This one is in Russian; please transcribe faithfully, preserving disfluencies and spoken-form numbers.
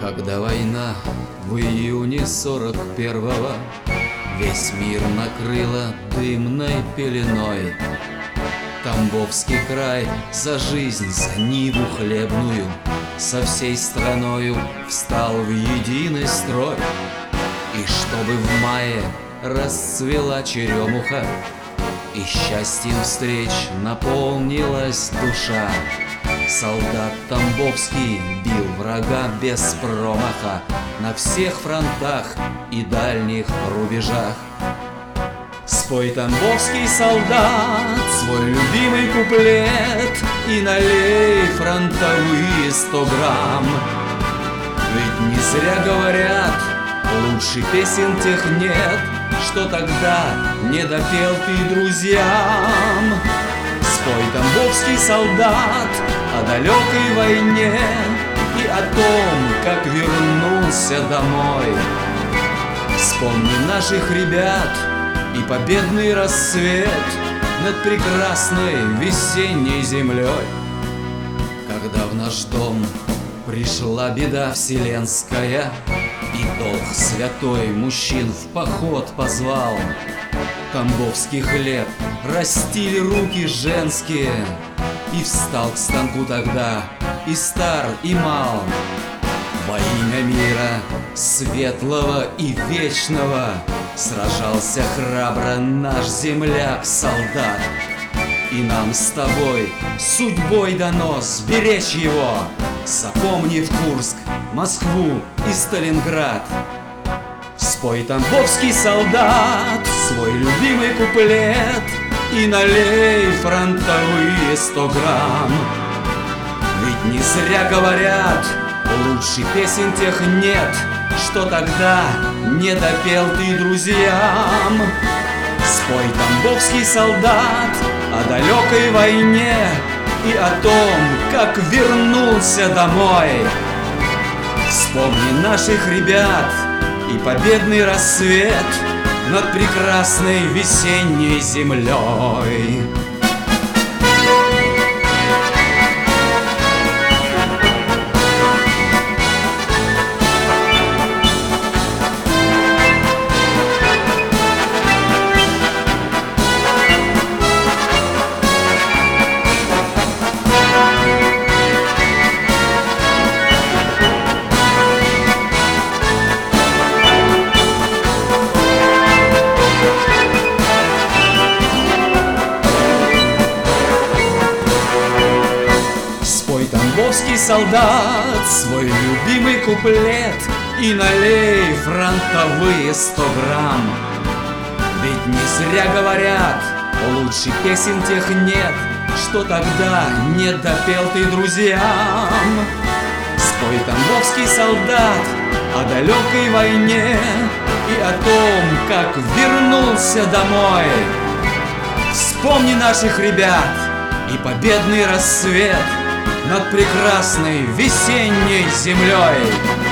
Когда война в июне сорок первого весь мир накрыла дымной пеленой, Тамбовский край за жизнь, за ниву хлебную со всей страною встал в единый строй. И чтобы в мае расцвела черемуха и счастьем встреч наполнилась душа, солдат Тамбовский бил врага без промаха на всех фронтах и дальних рубежах. Спой, тамбовский солдат, свой любимый куплет и налей фронтовые сто грамм. Ведь не зря говорят, лучше песен тех нет, что тогда не допел ты друзьям. Спой, тамбовский солдат, о далекой войне и о том, как вернулся домой. Вспомни наших ребят и победный рассвет над прекрасной весенней землей, когда в наш дом пришла беда вселенская, и долг святой мужчин в поход позвал. Тамбовский хлеб растили руки женские, и встал к станку тогда и стар, и мал. Во имя мира светлого и вечного сражался храбро наш земляк-солдат. И нам с тобой судьбой дано сберечь его, запомнив Курск, Москву и Сталинград. Спой, тамбовский солдат, свой любимый куплет и налей фронтовые сто грамм. Ведь не зря говорят, лучше песен тех нет, что тогда не допел ты друзьям. Спой, тамбовский солдат, о далекой войне и о том, как вернулся домой. Вспомни наших ребят и победный рассвет над прекрасной весенней землей. Тамбовский солдат, свой любимый куплет и налей фронтовые сто грамм. Ведь не зря говорят, лучше песен тех нет, что тогда не допел ты друзьям. Спой, тамбовский солдат, о далекой войне и о том, как вернулся домой. Вспомни наших ребят и победный рассвет над прекрасной весенней землей.